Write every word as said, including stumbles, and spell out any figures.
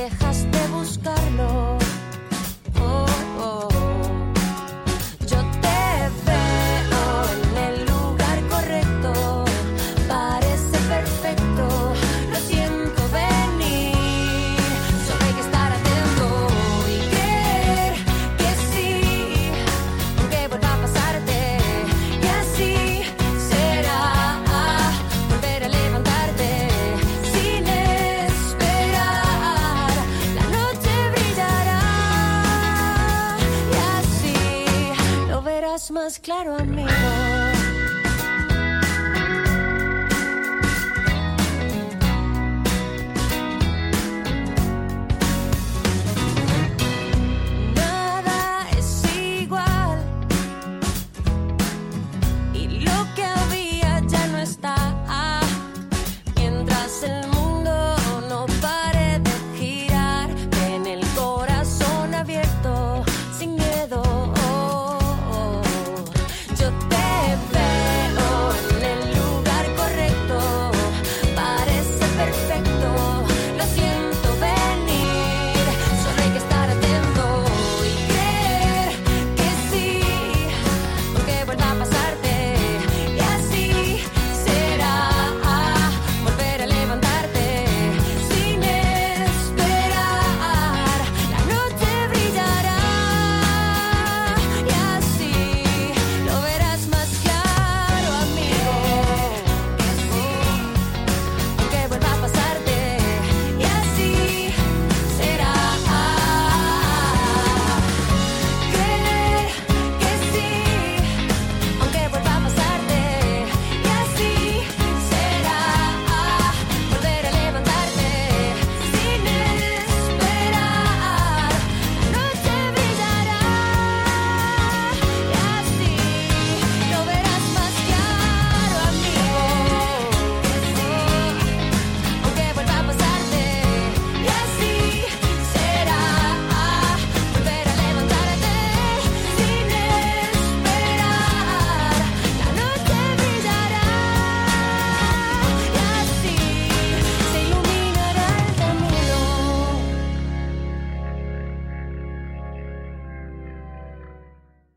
dejas de buscarlo. Oh, oh. Yo te veo en el lugar correcto, parece perfecto, lo siento venir. Solo hay que estar atento y creer que sí, aunque vuelva a pasarte, y así será. Volver a levantarte sin esperar, la noche brillará y así lo verás más claro a mí.